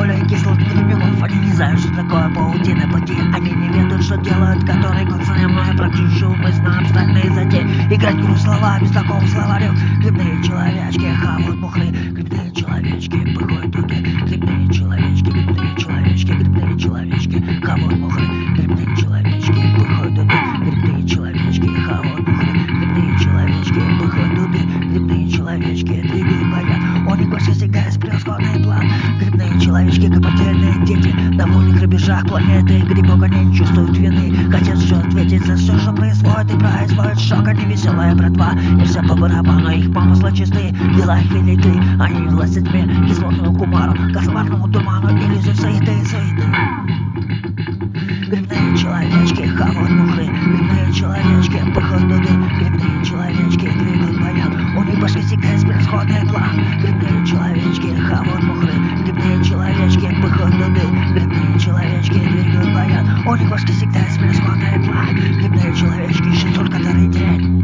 более кислых грибников. Они не знают, что такое паутина пути. Они не ведают, что делают, который год со мной практическую мысль на абстрактные затеи. Играть гру слова без такого словаря. Грибные человечки хавают мухры. Грибные человечки пыхают туды. Грибные человечки, грибные человечки, грибные человечки хавают мухры. Грибные человечки пыхают туды. Грибные человечки хавают мухры. Грибные человечки пыхают туды. Грибные человечки двигают баян. У них больше всегда есть превосходный план. Грибные человечки, как потерянные дети, на волнах рубежах планеты. Грибок они не чувствуют вины, хотят все ответить за все, что происходит, и производит шок. Они веселая братва, и все по барабану, их помыслы чистые, дела их велики. Они властят тьме, кислотному кумару, кошмарному туману, иллюзию суеты и суеты. Грибные человечки хавают мухры. Грибные человечки пыхают дуды. Грибные человечки двигают баян. У них башки всегда есть превосходный план. Грибные человечки хавают мухры. Грибные человечки пыхают дуды. Грибные человечки двигают баян. У них башки всегда есть превосходный план. Грибные человечки ищут только который день.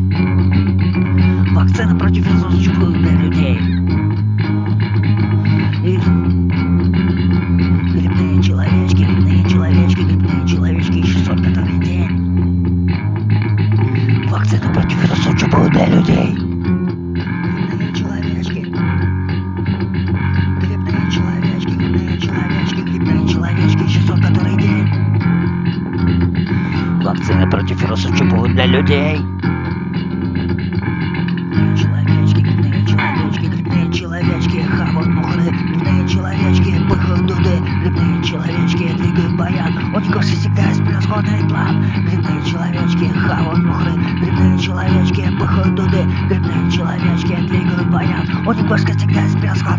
Вакцина против вирусов чупают для людей. Грибные человечки, грибные человечки, грибные человечки ищут только который день. Вакцину против вирусов чупают для людей. Грибные человечки. Грибные человечки, грибные человечки, грибные человечки ищут только который день. Вакцины против вирусов чупают для людей. Грибные человечки хавают мухры. Грибные человечки пыхают дуды. Грибные человечки двигают баян. У них всегда есть превосходный план. Грибные человечки хавают мухры. Грибные человечки пыхают дуды. Грибные человечки двигают баян. У них всегда есть превосходный план.